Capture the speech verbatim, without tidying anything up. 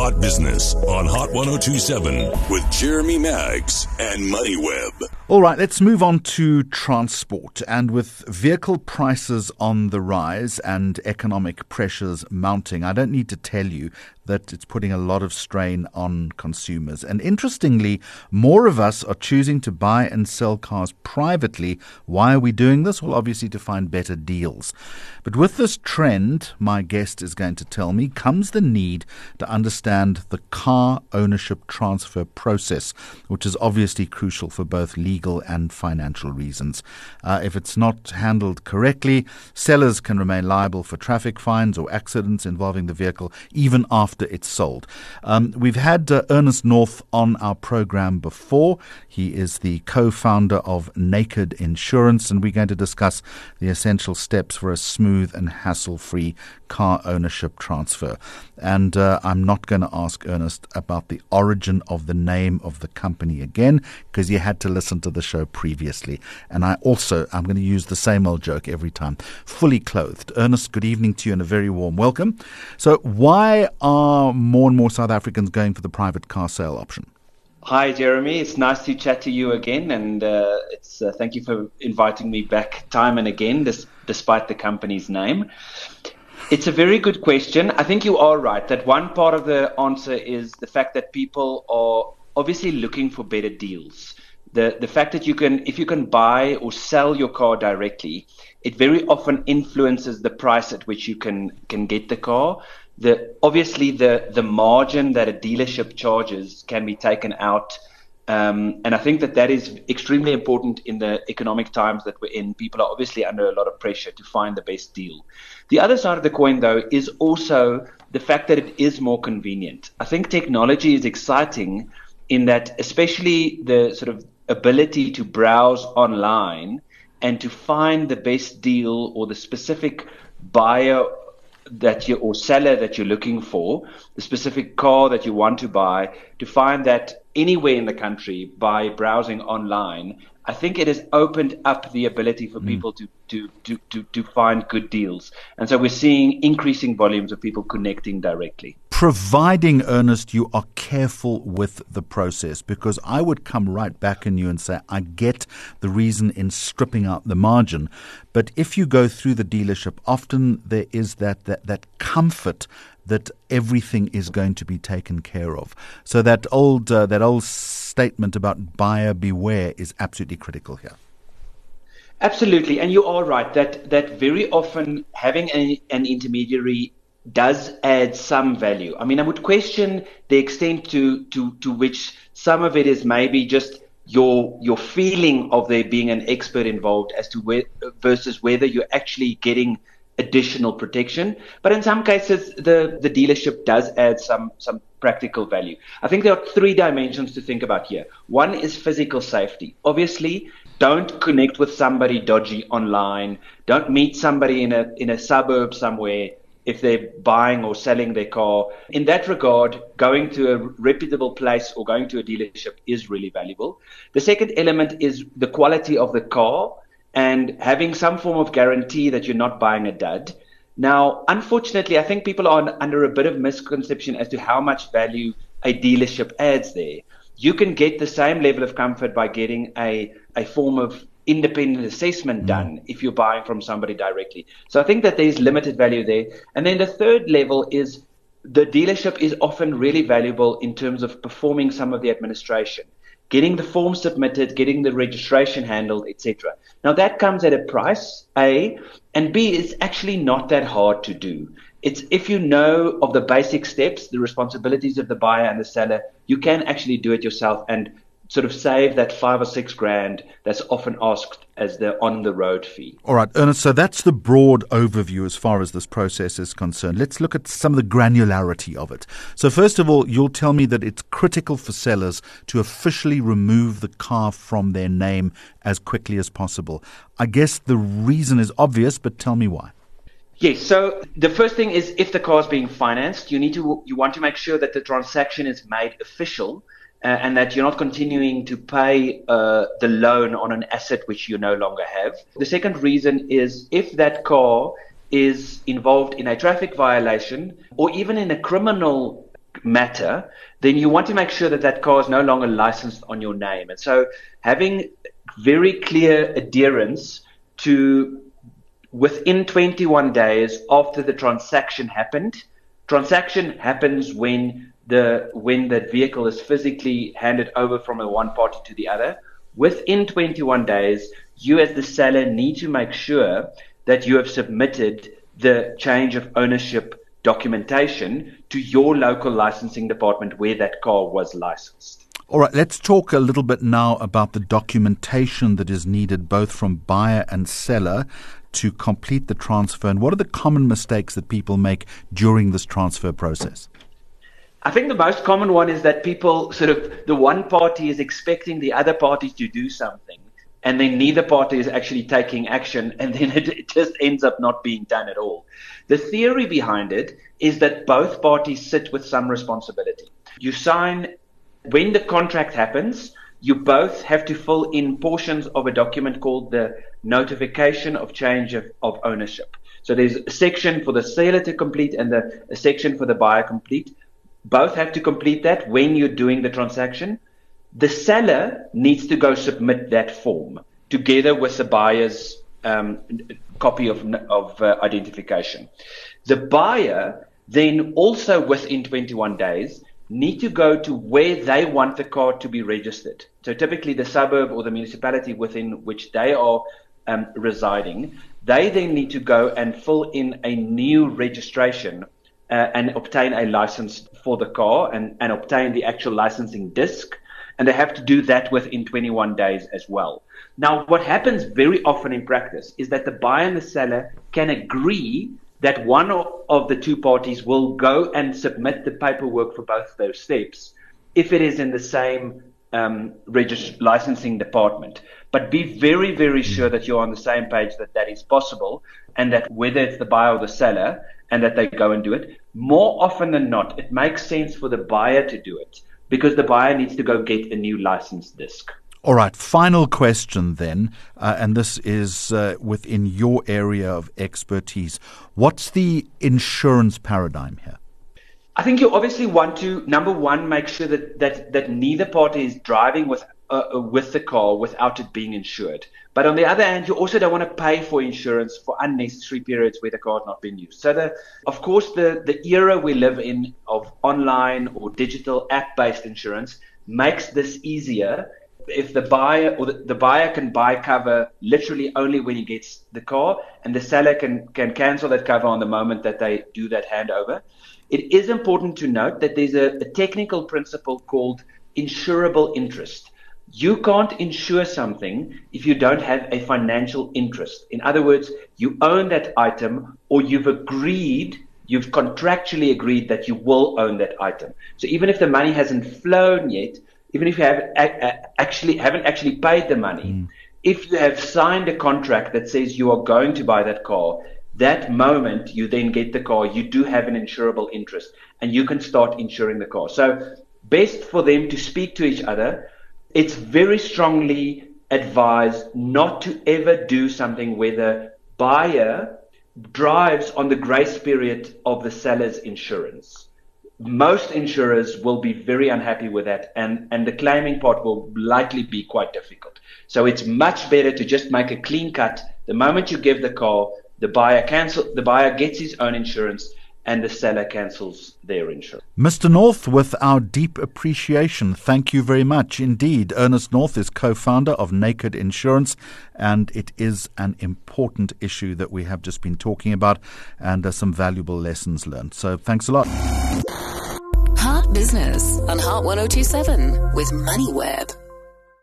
Hot Business on Hot one oh two point seven with Jeremy Maggs and MoneyWeb. All right, let's move on to transport. And with vehicle prices on the rise and economic pressures mounting, I don't need to tell you that it's putting a lot of strain on consumers. And interestingly, more of us are choosing to buy and sell cars privately. Why are we doing this? Well, obviously to find better deals. But with this trend, my guest is going to tell me, comes the need to understand the car ownership transfer process, which is obviously crucial for both legal and financial reasons. Uh, if it's not handled correctly, sellers can remain liable for traffic fines or accidents involving the vehicle even after it's sold. Um, we've had uh, Ernest North on our program before. He is the co-founder of Naked Insurance, and we're going to discuss the essential steps for a smooth and hassle-free car ownership transfer. And uh, I'm not going to ask Ernest about the origin of the name of the company again, because you had to listen to the show previously. And I also, I'm going to use the same old joke every time. Fully clothed. Ernest, good evening to you and a very warm welcome. So why are more and more South Africans going for the private car sale option? Hi, Jeremy. It's nice to chat to you again, and uh, it's uh, thank you for inviting me back time and again, this, despite the company's name. It's a very good question. I think you are right that one part of the answer is the fact that people are obviously looking for better deals. The the fact that you can, if you can buy or sell your car directly, it very often influences the price at which you can can get the car. The obviously the the margin that a dealership charges can be taken out, um, and I think that that is extremely important in the economic times that we're in. People are obviously under a lot of pressure to find the best deal. The other side of the coin, though, is also the fact that it is more convenient. I think technology is exciting in that, especially the sort of ability to browse online and to find the best deal or the specific buyer that you or seller that you're looking for, the specific car that you want to buy, to find that anywhere in the country by browsing online. I think it has opened up the ability for mm. people to, to, to, to, to find good deals. And so we're seeing increasing volumes of people connecting directly. Providing, Ernest, you are careful with the process, because I would come right back in you and say, I get the reason in stripping out the margin. But if you go through the dealership, often there is that, that, that comfort that everything is going to be taken care of. So that old uh, that old statement about buyer beware is absolutely critical here. Absolutely, and you are right that that very often having a, an intermediary does add some value. I mean, I would question the extent to to to which some of it is maybe just your your feeling of there being an expert involved as to where versus whether you're actually getting additional protection. But in some cases, the, the dealership does add some, some practical value. I think there are three dimensions to think about here. One is physical safety. Obviously, don't connect with somebody dodgy online. Don't meet somebody in a in a suburb somewhere if they're buying or selling their car. In that regard, going to a reputable place or going to a dealership is really valuable. The second element is the quality of the car, and having some form of guarantee that you're not buying a dud. Now, unfortunately, I think people are under a bit of misconception as to how much value a dealership adds there. You can get the same level of comfort by getting a, a form of independent assessment done if you're buying from somebody directly. So I think that there's limited value there. And then the third level is the dealership is often really valuable in terms of performing some of the administration, getting the form submitted, getting the registration handled, et cetera. Now that comes at a price, A, and B, it's actually not that hard to do. It's if you know of the basic steps, the responsibilities of the buyer and the seller, you can actually do it yourself and sort of save that five or six grand that's often asked as the on-the-road fee. All right, Ernest, so that's the broad overview as far as this process is concerned. Let's look at some of the granularity of it. So first of all, you'll tell me that it's critical for sellers to officially remove the car from their name as quickly as possible. I guess the reason is obvious, but tell me why. Yes, so the first thing is if the car is being financed, you need to you want to make sure that the transaction is made official, Uh, and that you're not continuing to pay uh, the loan on an asset which you no longer have. The second reason is if that car is involved in a traffic violation or even in a criminal matter, then you want to make sure that that car is no longer licensed on your name. And so having very clear adherence to within twenty-one days after the transaction happened. Transaction happens when the when that vehicle is physically handed over from a one party to the other. Within twenty-one days, you as the seller need to make sure that you have submitted the change of ownership documentation to your local licensing department where that car was licensed. All right, let's talk a little bit now about the documentation that is needed both from buyer and seller to complete the transfer. And what are the common mistakes that people make during this transfer process? I think the most common one is that people sort of, the one party is expecting the other party to do something, and then neither party is actually taking action, and then it, it just ends up not being done at all. The theory behind it is that both parties sit with some responsibility. You sign, when the contract happens, you both have to fill in portions of a document called the notification of change of, of ownership. So there's a section for the seller to complete and the, a section for the buyer complete. Both have to complete that when you're doing the transaction. The seller needs to go submit that form together with the buyer's um, copy of, of uh, identification. The buyer then also within twenty-one days need to go to where they want the car to be registered. So typically the suburb or the municipality within which they are um, residing, they then need to go and fill in a new registration uh, and obtain a license for the car and, and obtain the actual licensing disc. And they have to do that within twenty-one days as well. Now, what happens very often in practice is that the buyer and the seller can agree that one of the two parties will go and submit the paperwork for both those steps if it is in the same um, regist- licensing department. But be very, very sure that you're on the same page, that that is possible, and that whether it's the buyer or the seller, and that they go and do it. More often than not, it makes sense for the buyer to do it because the buyer needs to go get a new license disc. All right, final question then, uh, and this is uh, within your area of expertise. What's the insurance paradigm here? I think you obviously want to, number one, make sure that that, that neither party is driving with uh, with the car without it being insured. But on the other hand, you also don't want to pay for insurance for unnecessary periods where the car is not being used. So, the, of course, the, the era we live in of online or digital app-based insurance makes this easier. If the buyer or the, the buyer can buy cover literally only when he gets the car, and the seller can, can cancel that cover on the moment that they do that handover. It is important to note that there's a, a technical principle called insurable interest. You can't insure something if you don't have a financial interest. In other words, you own that item, or you've agreed, you've contractually agreed that you will own that item. So even if the money hasn't flown yet, even if you have actually haven't actually paid the money, mm. if you have signed a contract that says you are going to buy that car, that moment you then get the car, you do have an insurable interest, and you can start insuring the car. So best for them to speak to each other. It's very strongly advised not to ever do something where the buyer drives on the grace period of the seller's insurance. Most insurers will be very unhappy with that, and, and the claiming part will likely be quite difficult. So it's much better to just make a clean cut. The moment you give the car, the buyer cancel, the buyer gets his own insurance, and the seller cancels their insurance. Mister North, with our deep appreciation, thank you very much indeed. Ernest North is co-founder of Naked Insurance, and it is an important issue that we have just been talking about, and uh, some valuable lessons learned. So thanks a lot. Heart Business on Heart one oh two seven with MoneyWeb.